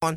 on.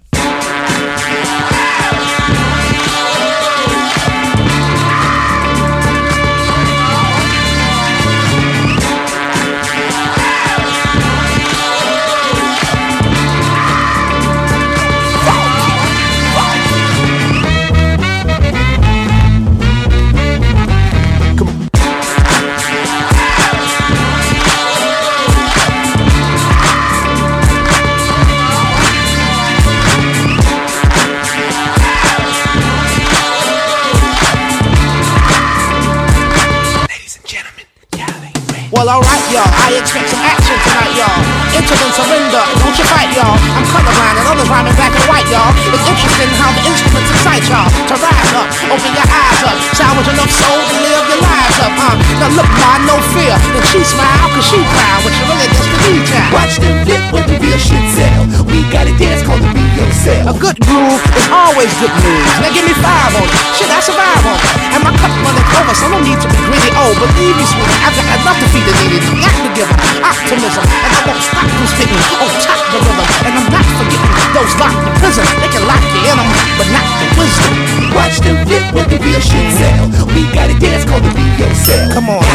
Well, alright, y'all, I expect some action tonight, y'all. Enter and surrender, don't you fight, y'all. I'm colorblind and others rhyming black and white, y'all. It's interesting how the instruments excite y'all to rise up, open your eyes up, salvage enough soul to live your lives up, Now look, ma, no fear, and she smile, cause she proud, which you really gets to be child. Watch them flip when the real shit sell. We got a dance called the Be Yourself. A good groove is always good news. Now give me 5 on it, shit, I survive on it. And my cup running over, so no need to be greedy. Oh, believe me, sweetie, I've got enough to feed the needy. Got to give them optimism, and I won't stop from spitting on top the rhythm. And I'm not forgetting those locked in prison. They can lock you in them, but not the wisdom. Watch them flip when the real shit sell. We got a dance called the Be Yourself. Come on.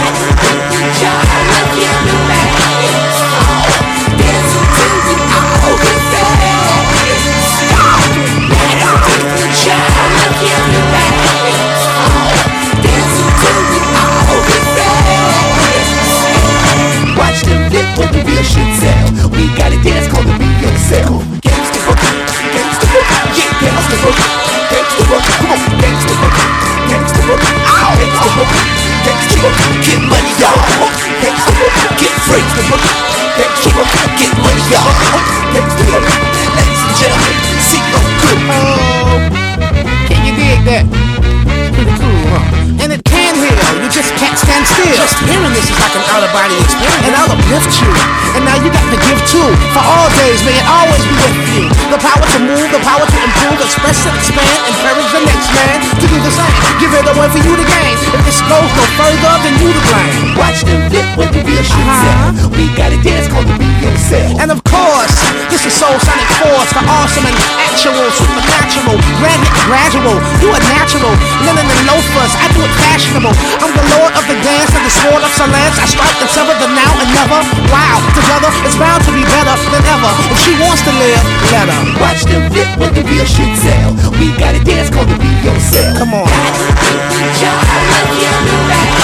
Watch them flip when the real shit sell. We got a dance called the Be Yourself. Gangsta boogie, gangsta boogie, yeah, gangsta boogie, gangsta boogie, come on, gangsta boogie, gangsta boogie, gangsta boogie, gangsta boogie, get money, y'all. Gangsta boogie, get free, gangsta boogie, get money, y'all. Gangsta boogie, ladies and gentlemen, see no good. Oh, can you dig that? It's pretty cool, huh? And it can heal, you just can't stand still. Just hearing this is like an out-of-body experience, and I'll uplift you. And now you got to give too. For all days, may it always be with you. The power to move, the power to improve, express and expand, encourage the next man to do the same. Give it away for you to gain. If this goes no further, then you to blame. Watch them flip when the real shit sell. We got a dance called the Be Yourself. And of course, this is Soul Sonic Force, the awesome and actual, supernatural, grand gradual. You are natural, linen and loafers, I do it fashionable. I'm the lord of the dance and the sword of Solance. I strike and sever the now and never. Wow, together it's bound to be better than ever. If she wants to live, let her. Watch them flip when the real shit sell. We got a dance called the Be Yourself. Come on.